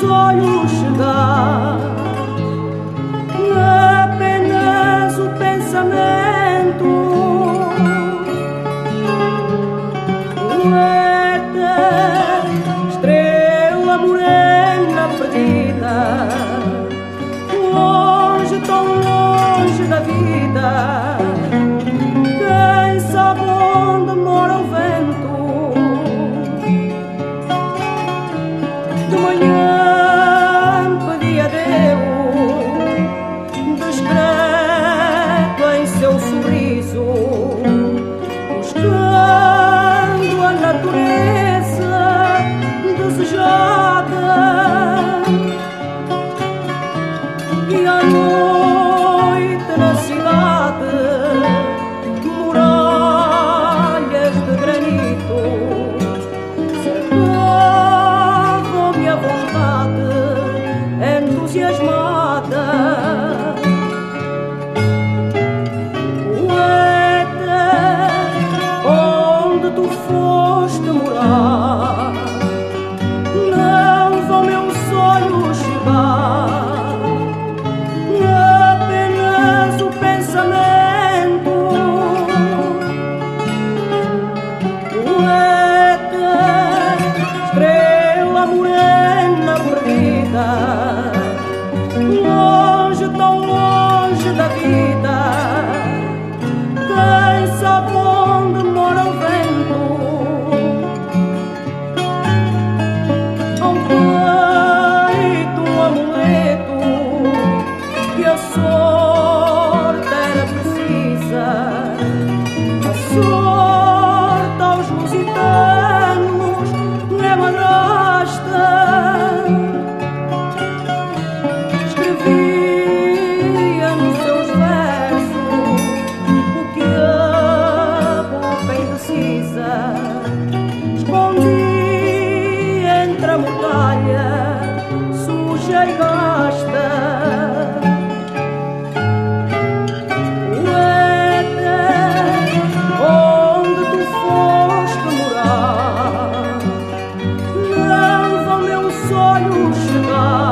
sonho chegar, apenas o pensamento, poeta, estrela morena perdida, longe, tão longe da vida. Quem sabe onde mora o vento? De manhã pedi a Deus, discreto em seu sorriso, buscando a natureza desejada. E à noite na cidade, muralhas de granito cercavam-me a vontade entusiasmada. Poeta, onde tu foste morar, não vão meus sonhos chegar, apenas o pensamento. Poeta, estrela morena perdida, longe, tão longe da vida. Quem sabe onde mora o vento? Ao peito um amuleto que a sorte era precisa, a sorte aos lusitanos é madrasta. Escrevia nos seus versos o que a boca indecisa escondia entre a muralha suja e gasta. Poeta, onde tu foste morar, não vão meus sonhos chegar,